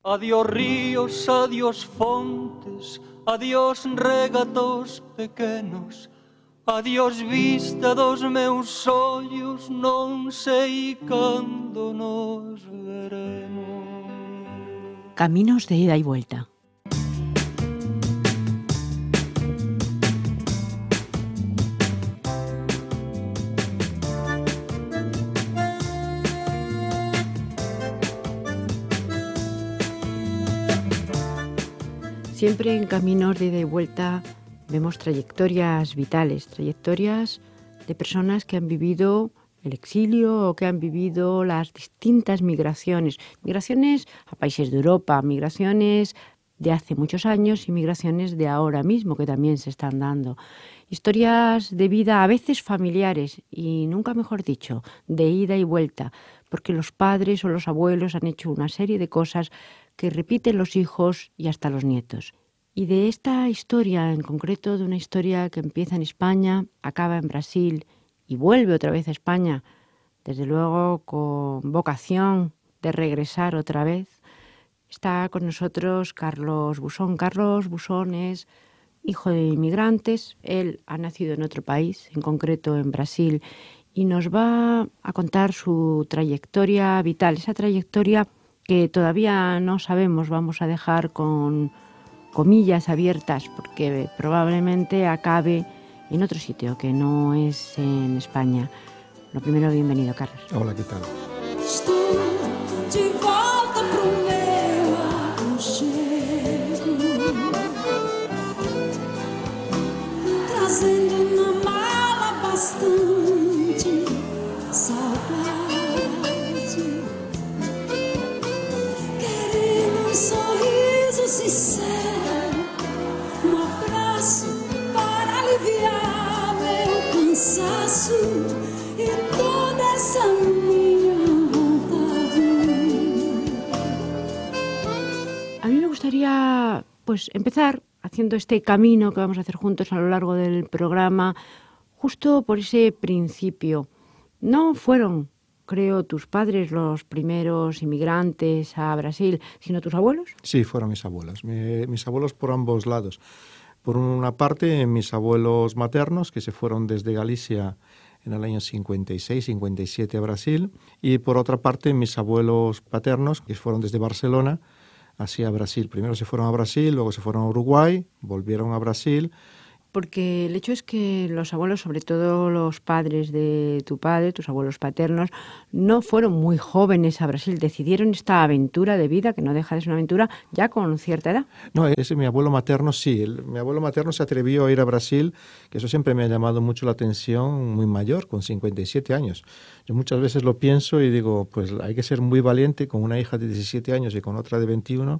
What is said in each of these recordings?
Adiós ríos, adiós fontes, adiós regatos pequenos, adiós vista dos meus ollos, non sei cando nos veremos. Caminos de ida y vuelta. Siempre en Caminos de ida y vuelta vemos trayectorias vitales, trayectorias de personas que han vivido el exilio o que han vivido las distintas migraciones. Migraciones a países de Europa, migraciones de hace muchos años y migraciones de ahora mismo que también se están dando. Historias de vida a veces familiares y nunca mejor dicho, de ida y vuelta, porque los padres o los abuelos han hecho una serie de cosas que repiten los hijos y hasta los nietos. Y de esta historia, en concreto de una historia que empieza en España, acaba en Brasil y vuelve otra vez a España, desde luego con vocación de regresar otra vez, está con nosotros Carlos Busón. Carlos Busón es hijo de inmigrantes, él ha nacido en otro país, en concreto en Brasil, y nos va a contar su trayectoria vital, esa trayectoria que todavía no sabemos, vamos a dejar con comillas abiertas, porque probablemente acabe en otro sitio que no es en España. Lo primero, bienvenido, Carlos. Hola, ¿qué tal? Estou de volta pro meu aconchego, trazendo na mala bastante saudade, querendo sorriso sincero, abraço para aliviar meu cansaço e toda essa minha vontade. A mí me gustaría empezar haciendo este camino que vamos a hacer juntos a lo largo del programa, justo por ese principio. No fueron, creo, tus padres los primeros inmigrantes a Brasil, sino tus abuelos. Sí, fueron mis abuelos. Mis abuelos por ambos lados. Por una parte, mis abuelos maternos, que se fueron desde Galicia en el año 56, 57 a Brasil. Y por otra parte, mis abuelos paternos, que fueron desde Barcelona hacia Brasil. Primero se fueron a Brasil, luego se fueron a Uruguay, volvieron a Brasil. Porque el hecho es que los abuelos, sobre todo los padres de tu padre, tus abuelos paternos, no fueron muy jóvenes a Brasil. Decidieron esta aventura de vida, que no deja de ser una aventura, ya con cierta edad. No, ese mi abuelo materno sí. Mi abuelo materno se atrevió a ir a Brasil, que eso siempre me ha llamado mucho la atención, muy mayor, con 57 años. Yo muchas veces lo pienso y digo, pues hay que ser muy valiente con una hija de 17 años y con otra de 21,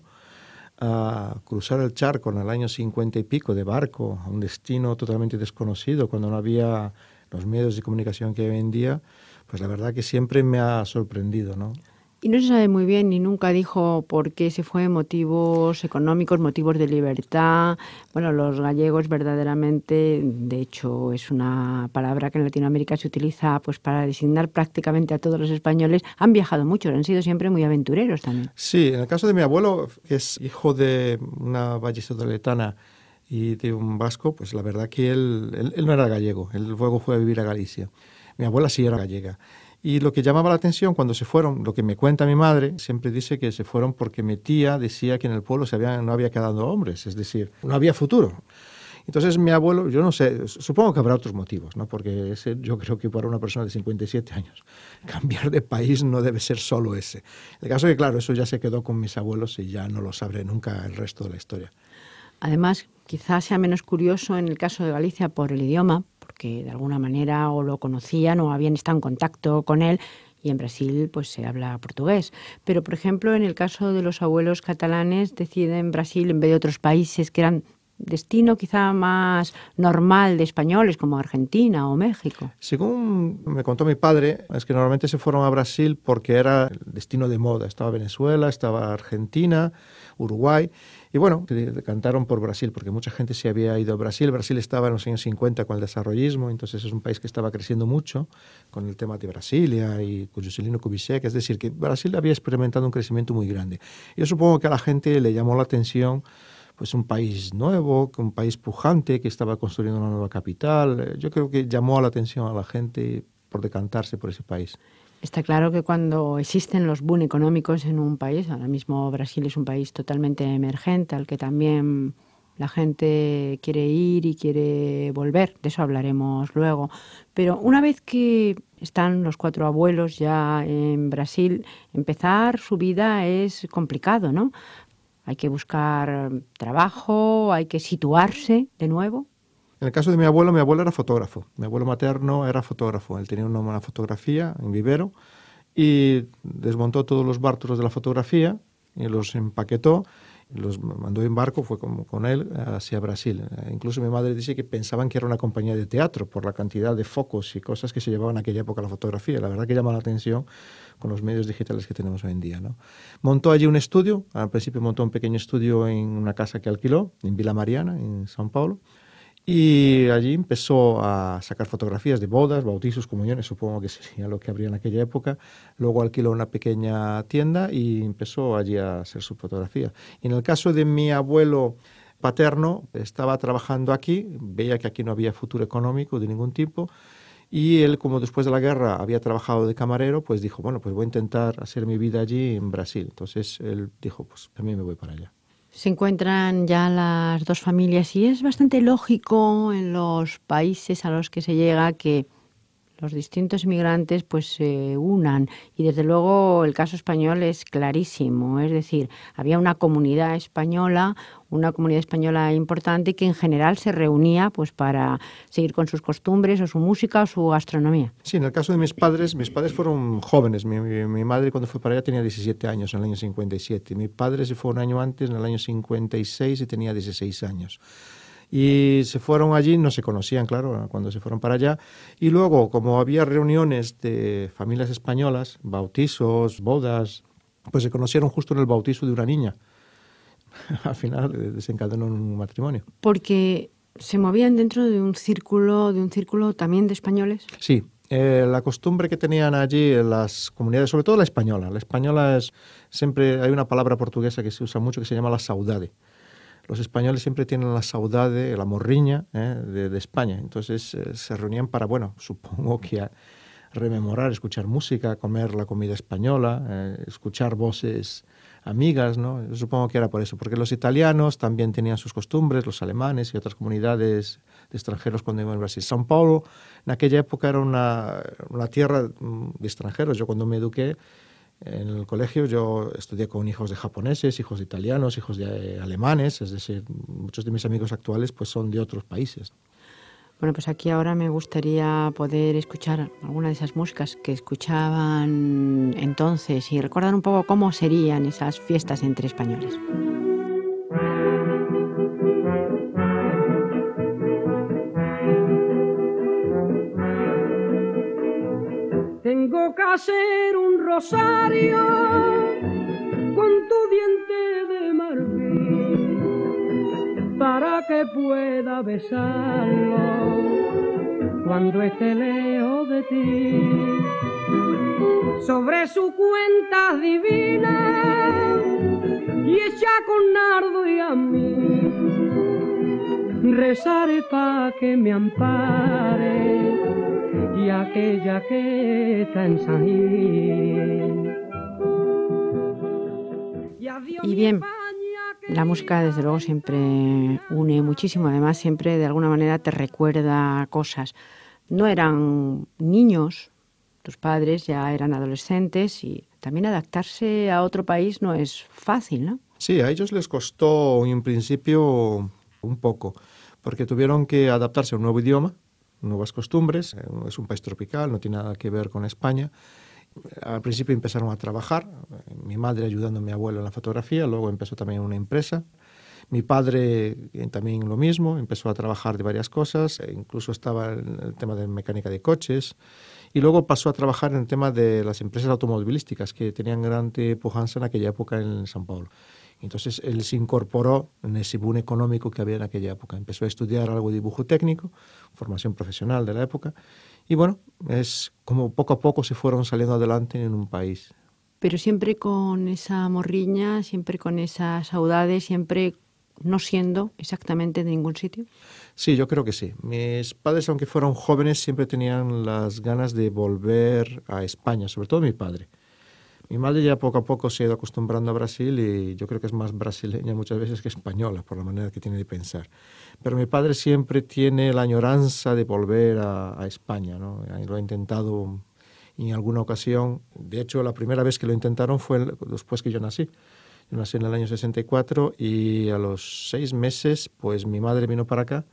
a cruzar el charco en el año 50 y pico de barco a un destino totalmente desconocido, cuando no había los medios de comunicación que hay hoy en día, pues la verdad que siempre me ha sorprendido, ¿no? Y no se sabe muy bien, ni nunca dijo por qué se fue, motivos económicos, motivos de libertad. Bueno, los gallegos verdaderamente, de hecho es una palabra que en Latinoamérica se utiliza pues para designar prácticamente a todos los españoles, han viajado mucho, han sido siempre muy aventureros también. Sí, en el caso de mi abuelo, que es hijo de una vallisoletana y de un vasco, pues la verdad que él no era gallego, él luego fue a vivir a Galicia. Mi abuela sí era gallega. Y lo que llamaba la atención cuando se fueron, lo que me cuenta mi madre, siempre dice que se fueron porque mi tía decía que en el pueblo no había quedado hombres, es decir, no había futuro. Entonces mi abuelo, yo no sé, supongo que habrá otros motivos, ¿no? Porque yo creo que para una persona de 57 años cambiar de país no debe ser solo ese. El caso es que, claro, eso ya se quedó con mis abuelos y ya no lo sabré nunca el resto de la historia. Además, quizás sea menos curioso en el caso de Galicia por el idioma, porque de alguna manera o lo conocían o habían estado en contacto con él, y en Brasil pues se habla portugués. Pero, por ejemplo, en el caso de los abuelos catalanes, deciden Brasil en vez de otros países que eran destino quizá más normal de españoles, como Argentina o México. Según me contó mi padre, es que normalmente se fueron a Brasil porque era el destino de moda. Estaba Venezuela, estaba Argentina, Uruguay, Y bueno, se decantaron por Brasil, porque mucha gente se había ido a Brasil. Brasil estaba en los años 50 con el desarrollismo, entonces es un país que estaba creciendo mucho con el tema de Brasilia y con Juscelino Kubitschek, es decir, que Brasil había experimentado un crecimiento muy grande. Yo supongo que a la gente le llamó la atención pues un país nuevo, un país pujante que estaba construyendo una nueva capital. Yo creo que llamó la atención a la gente por decantarse por ese país. Está claro que cuando existen los boom económicos en un país, ahora mismo Brasil es un país totalmente emergente, al que también la gente quiere ir y quiere volver, de eso hablaremos luego. Pero una vez que están los 4 abuelos ya en Brasil, empezar su vida es complicado, ¿no? Hay que buscar trabajo, hay que situarse de nuevo. En el caso de mi abuelo era fotógrafo. Mi abuelo materno era fotógrafo. Él tenía una fotografía en vivero y desmontó todos los bártulos de la fotografía y los empaquetó, y los mandó en barco, fue con él hacia Brasil. Incluso mi madre dice que pensaban que era una compañía de teatro por la cantidad de focos y cosas que se llevaban en aquella época la fotografía. La verdad que llama la atención con los medios digitales que tenemos hoy en día, ¿no? Montó allí un estudio. Al principio montó un pequeño estudio en una casa que alquiló en Vila Mariana, en São Paulo. Y allí empezó a sacar fotografías de bodas, bautizos, comuniones, supongo que sería lo que habría en aquella época. Luego alquiló una pequeña tienda y empezó allí a hacer su fotografía. Y en el caso de mi abuelo paterno, estaba trabajando aquí, veía que aquí no había futuro económico de ningún tipo, y él, como después de la guerra había trabajado de camarero, pues dijo, bueno, pues voy a intentar hacer mi vida allí en Brasil. Entonces él dijo, pues también me voy para allá. Se encuentran ya las 2 familias y es bastante lógico en los países a los que se llega que los distintos inmigrantes pues se unan, y desde luego el caso español es clarísimo, es decir, había una comunidad española importante que en general se reunía pues para seguir con sus costumbres o su música o su gastronomía. Sí, en el caso de mis padres fueron jóvenes. Mi madre cuando fue para allá tenía 17 años en el año 57. Mi padre se fue un año antes, en el año 56, y tenía 16 años. Y se fueron allí, no se conocían, claro, cuando se fueron para allá. Y luego, como había reuniones de familias españolas, bautizos, bodas, pues se conocieron justo en el bautizo de una niña. Al final desencadenó un matrimonio. Porque se movían dentro de un círculo también de españoles. Sí, la costumbre que tenían allí las comunidades, sobre todo la española. La española es siempre, hay una palabra portuguesa que se usa mucho que se llama la saudade. Los españoles siempre tienen la saudade, la morriña de España. Entonces se reunían para, bueno, supongo que a rememorar, escuchar música, comer la comida española, escuchar voces amigas, ¿no? Yo supongo que era por eso, porque los italianos también tenían sus costumbres, los alemanes y otras comunidades de extranjeros cuando iban a Brasil. São Paulo en aquella época era una tierra de extranjeros. Yo cuando me eduqué en el colegio, yo estudié con hijos de japoneses, hijos de italianos, hijos de alemanes, es decir, muchos de mis amigos actuales pues son de otros países. Bueno, pues aquí ahora me gustaría poder escuchar alguna de esas músicas que escuchaban entonces y recordar un poco cómo serían esas fiestas entre españoles. Tengo que hacer un rosario con tu diente de marfil para que pueda besarlo cuando esté lejos de ti. Sobre su cuenta divina y hecha con nardo y a mí rezaré pa' que me ampare y aquella que está en San Gil. Y bien, la música desde luego siempre une muchísimo, además siempre de alguna manera te recuerda cosas. No eran niños, tus padres ya eran adolescentes y también adaptarse a otro país no es fácil, ¿no? Sí, a ellos les costó en principio un poco, porque tuvieron que adaptarse a un nuevo idioma, nuevas costumbres. Es un país tropical, no tiene nada que ver con España. Al principio empezaron a trabajar, mi madre ayudando a mi abuelo en la fotografía, luego empezó también una empresa. Mi padre también lo mismo, empezó a trabajar de varias cosas, incluso estaba en el tema de mecánica de coches, y luego pasó a trabajar en el tema de las empresas automovilísticas que tenían gran pujanza en aquella época en São Paulo. Entonces él se incorporó en ese boom económico que había en aquella época. Empezó a estudiar algo de dibujo técnico, formación profesional de la época, y bueno, es como poco a poco se fueron saliendo adelante en un país. Pero siempre con esa morriña, siempre con esa saudade, siempre no siendo exactamente de ningún sitio. Sí, yo creo que sí. Mis padres, aunque fueron jóvenes, siempre tenían las ganas de volver a España, sobre todo mi padre. Mi madre ya poco a poco se ha ido acostumbrando a Brasil y yo creo que es más brasileña muchas veces que española, por la manera que tiene de pensar. Pero mi padre siempre tiene la añoranza de volver a España, ¿no? Y lo ha intentado en alguna ocasión. De hecho, la primera vez que lo intentaron fue después que yo nací. Yo nací en el año 64 y a los 6 meses, pues mi madre vino para acá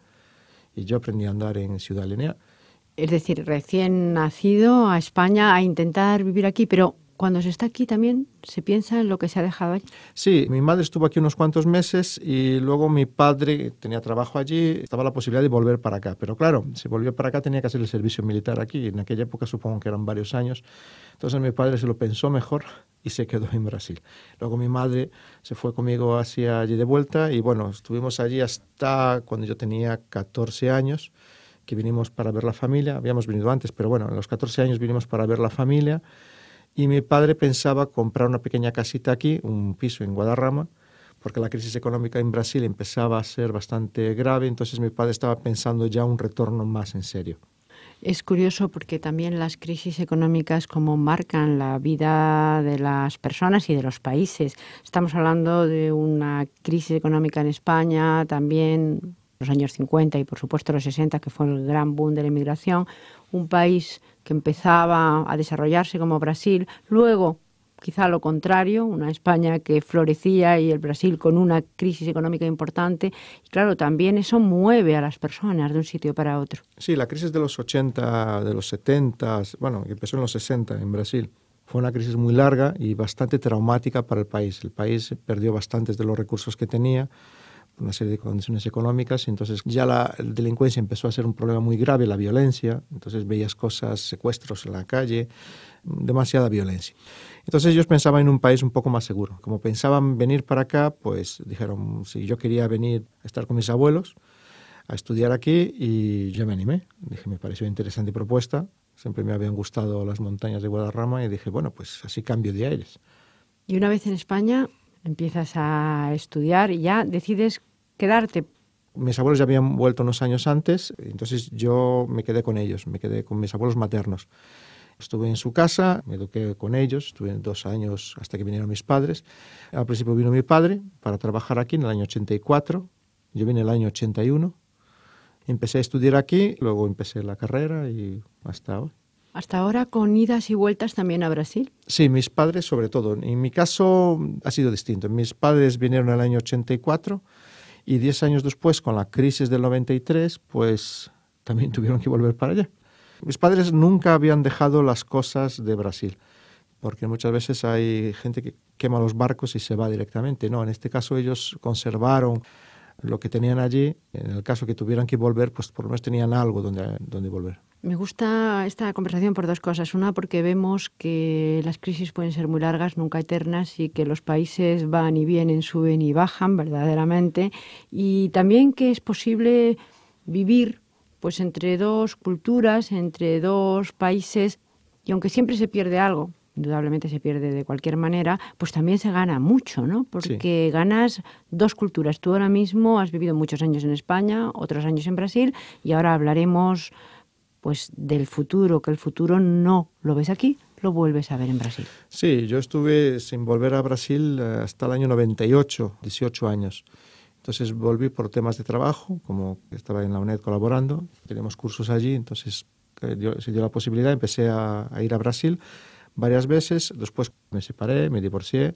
y yo aprendí a andar en Ciudad Lineal. Es decir, recién nacido a España a intentar vivir aquí, pero cuando se está aquí también se piensa en lo que se ha dejado allí. Sí, mi madre estuvo aquí unos cuantos meses y luego mi padre tenía trabajo allí, estaba la posibilidad de volver para acá. Pero claro, si volvió para acá tenía que hacer el servicio militar aquí. En aquella época supongo que eran varios años. Entonces mi padre se lo pensó mejor y se quedó en Brasil. Luego mi madre se fue conmigo hacia allí de vuelta y bueno, estuvimos allí hasta cuando yo tenía 14 años, que vinimos para ver la familia. Habíamos venido antes, pero bueno, a los 14 años vinimos para ver la familia. Y mi padre pensaba comprar una pequeña casita aquí, un piso en Guadarrama, porque la crisis económica en Brasil empezaba a ser bastante grave, entonces mi padre estaba pensando ya un retorno más en serio. Es curioso porque también las crisis económicas como marcan la vida de las personas y de los países. Estamos hablando de una crisis económica en España, también los años 50 y por supuesto los 60, que fue el gran boom de la inmigración, un país que empezaba a desarrollarse como Brasil, luego quizá lo contrario, una España que florecía y el Brasil con una crisis económica importante. Y claro, también eso mueve a las personas de un sitio para otro. Sí, la crisis de los 80, de los 70, bueno, que empezó en los 60 en Brasil, fue una crisis muy larga y bastante traumática para el país. El país perdió bastantes de los recursos que tenía, una serie de condiciones económicas, y entonces ya la delincuencia empezó a ser un problema muy grave, la violencia, entonces veías cosas, secuestros en la calle, demasiada violencia. Entonces ellos pensaban en un país un poco más seguro. Como pensaban venir para acá, pues dijeron, si yo quería venir a estar con mis abuelos, a estudiar aquí, y yo me animé. Dije, me pareció interesante propuesta, siempre me habían gustado las montañas de Guadarrama, y dije, bueno, pues así cambio de aires. Y una vez en España empiezas a estudiar y ya decides quedarte. Mis abuelos ya habían vuelto unos años antes, entonces yo me quedé con ellos, me quedé con mis abuelos maternos. Estuve en su casa, me eduqué con ellos, estuve 2 años hasta que vinieron mis padres. Al principio vino mi padre para trabajar aquí en el año 84, yo vine en el año 81. Empecé a estudiar aquí, luego empecé la carrera y hasta hoy. Hasta ahora con idas y vueltas también a Brasil. Sí, mis padres sobre todo. En mi caso ha sido distinto. Mis padres vinieron en el año 84 y 10 años después, con la crisis del 93, pues también tuvieron que volver para allá. Mis padres nunca habían dejado las cosas de Brasil, porque muchas veces hay gente que quema los barcos y se va directamente. No, en este caso ellos conservaron lo que tenían allí. En el caso que tuvieran que volver, pues por lo menos tenían algo donde volver. Me gusta esta conversación por 2 cosas. Una, porque vemos que las crisis pueden ser muy largas, nunca eternas, y que los países van y vienen, suben y bajan verdaderamente. Y también que es posible vivir pues entre 2 culturas, entre 2 países, y aunque siempre se pierde algo, indudablemente se pierde de cualquier manera, pues también se gana mucho, ¿no? Porque sí, ganas 2 culturas. Tú ahora mismo has vivido muchos años en España, otros años en Brasil, y ahora hablaremos pues del futuro, que el futuro no lo ves aquí, lo vuelves a ver en Brasil. Sí, yo estuve sin volver a Brasil hasta el año 98, 18 años. Entonces volví por temas de trabajo, como estaba en la UNED colaborando, teníamos cursos allí, entonces se dio la posibilidad, empecé a ir a Brasil varias veces, después me separé, me divorcié,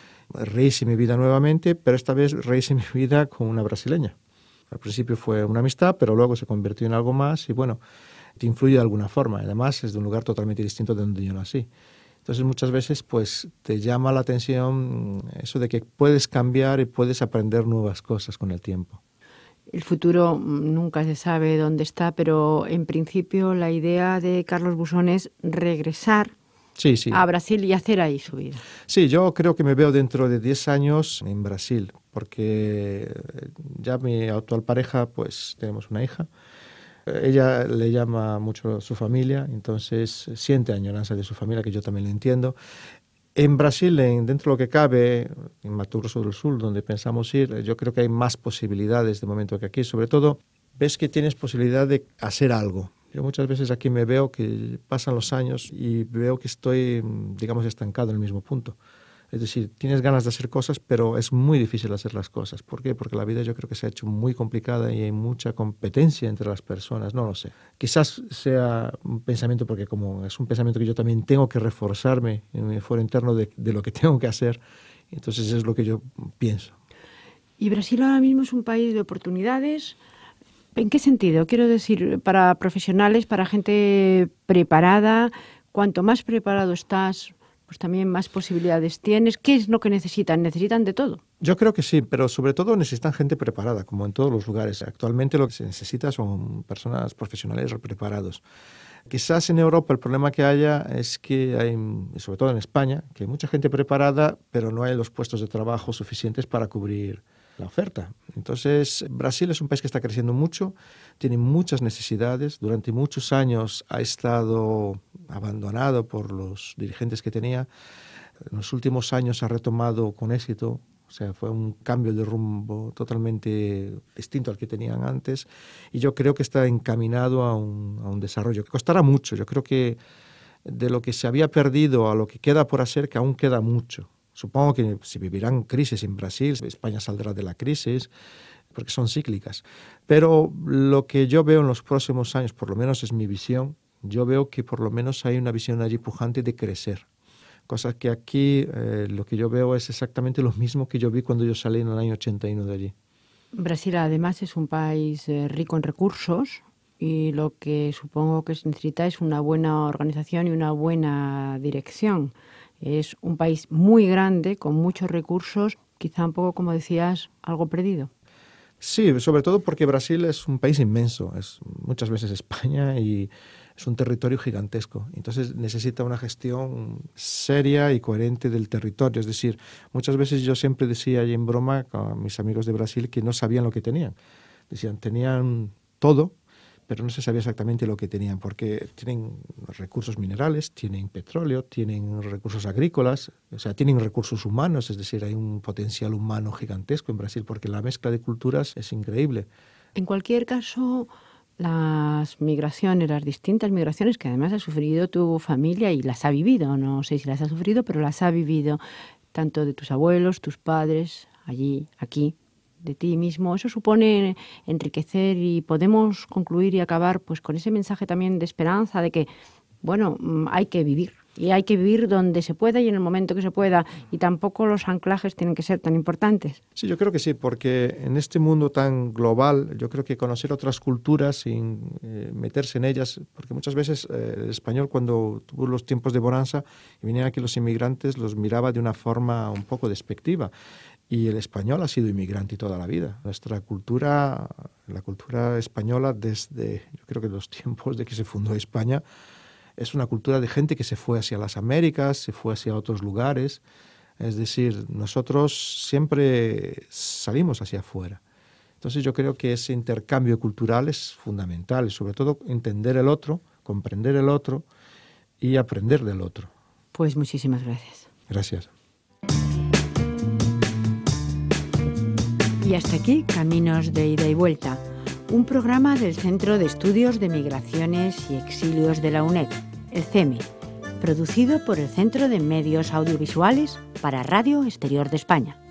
rehice mi vida nuevamente, pero esta vez rehice mi vida con una brasileña. Al principio fue una amistad, pero luego se convirtió en algo más y bueno, te influye de alguna forma. Además es de un lugar totalmente distinto de donde yo nací. Entonces muchas veces pues te llama la atención eso de que puedes cambiar y puedes aprender nuevas cosas con el tiempo. El futuro nunca se sabe dónde está, pero en principio la idea de Carlos Busón es regresar Sí, sí. a Brasil y hacer ahí su vida. Sí, yo creo que me veo dentro de 10 años en Brasil, porque ya mi actual pareja, pues tenemos una hija. Ella le llama mucho a su familia, entonces siente añoranza de su familia, que yo también lo entiendo. En Brasil, dentro de lo que cabe, en Mato Grosso do Sul, donde pensamos ir, yo creo que hay más posibilidades de momento que aquí. Sobre todo, ves que tienes posibilidad de hacer algo. Yo muchas veces aquí me veo que pasan los años y veo que estoy, digamos, estancado en el mismo punto. Es decir, tienes ganas de hacer cosas, pero es muy difícil hacer las cosas. ¿Por qué? Porque la vida yo creo que se ha hecho muy complicada y hay mucha competencia entre las personas. No lo sé. Quizás sea un pensamiento, porque como es un pensamiento que yo también tengo que reforzarme en mi foro interno de lo que tengo que hacer, entonces es lo que yo pienso. Y Brasil ahora mismo es un país de oportunidades. ¿En qué sentido? Quiero decir, para profesionales, para gente preparada, cuanto más preparado estás, pues también más posibilidades tienes. ¿Qué es lo que necesitan? ¿Necesitan de todo? Yo creo que sí, pero sobre todo necesitan gente preparada, como en todos los lugares. Actualmente lo que se necesita son personas profesionales preparados. Quizás en Europa el problema que haya es que hay, sobre todo en España, que hay mucha gente preparada, pero no hay los puestos de trabajo suficientes para cubrir la oferta. Entonces, Brasil es un país que está creciendo mucho, tiene muchas necesidades. Durante muchos años ha estado abandonado por los dirigentes que tenía. En los últimos años ha retomado con éxito. O sea, fue un cambio de rumbo totalmente distinto al que tenían antes. Y yo creo que está encaminado a un desarrollo que costará mucho. Yo creo que de lo que se había perdido a lo que queda por hacer, que aún queda mucho. Supongo que se vivirán crisis en Brasil, España saldrá de la crisis, porque son cíclicas. Pero lo que yo veo en los próximos años, por lo menos es mi visión, yo veo que por lo menos hay una visión allí pujante de crecer. Cosa que aquí lo que yo veo es exactamente lo mismo que yo vi cuando yo salí en el año 81 de allí. Brasil además es un país rico en recursos y lo que supongo que se necesita es una buena organización y una buena dirección. Es un país muy grande, con muchos recursos, quizá un poco, como decías, algo perdido. Sí, sobre todo porque Brasil es un país inmenso, es muchas veces España y es un territorio gigantesco. Entonces necesita una gestión seria y coherente del territorio. Es decir, muchas veces yo siempre decía ahí en broma con mis amigos de Brasil que no sabían lo que tenían. Decían, tenían todo, pero no se sabía exactamente lo que tenían, porque tienen recursos minerales, tienen petróleo, tienen recursos agrícolas, o sea, tienen recursos humanos, es decir, hay un potencial humano gigantesco en Brasil, porque la mezcla de culturas es increíble. En cualquier caso, las migraciones, las distintas migraciones que además ha sufrido tu familia y las ha vivido, no sé si las ha sufrido, pero las ha vivido, tanto de tus abuelos, tus padres, allí, aquí, de ti mismo, eso supone enriquecer y podemos concluir y acabar pues con ese mensaje también de esperanza de que, bueno, hay que vivir y hay que vivir donde se pueda y en el momento que se pueda y tampoco los anclajes tienen que ser tan importantes. Sí, yo creo que sí, porque en este mundo tan global, yo creo que conocer otras culturas sin meterse en ellas, porque muchas veces el español cuando tuvo los tiempos de bonanza y venían aquí los inmigrantes los miraba de una forma un poco despectiva. Y el español ha sido inmigrante toda la vida. Nuestra cultura, la cultura española desde, yo creo que los tiempos de que se fundó España, es una cultura de gente que se fue hacia las Américas, se fue hacia otros lugares. Es decir, nosotros siempre salimos hacia afuera. Entonces yo creo que ese intercambio cultural es fundamental, sobre todo entender el otro, comprender el otro y aprender del otro. Pues muchísimas gracias. Gracias. Y hasta aquí Caminos de Ida y Vuelta, un programa del Centro de Estudios de Migraciones y Exilios de la UNED, el CEME, producido por el Centro de Medios Audiovisuales para Radio Exterior de España.